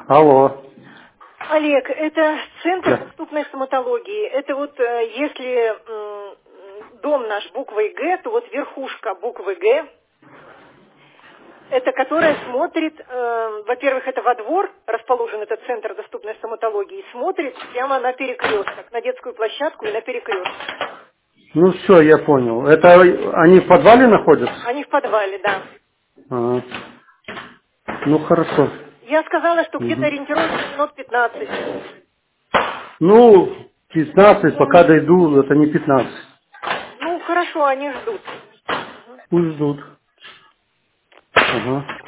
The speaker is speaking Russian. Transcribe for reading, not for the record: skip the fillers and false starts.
Алло. Олег, это Центр Да. доступной стоматологии. Это вот если дом наш буквой Г, то вот верхушка буквы Г, это которая смотрит, во-первых, это во двор расположен этот Центр доступной стоматологии, и смотрит прямо на перекресток, на детскую площадку и на перекресток. Ну все, я понял. Это они в подвале находятся? Они в подвале, да. А, ну хорошо. Я сказала, что где-то Мгм. ориентировочно минут 15. Ну, 15, пока дойду, это не 15. Ну, хорошо, они ждут. Пусть ждут. Ага.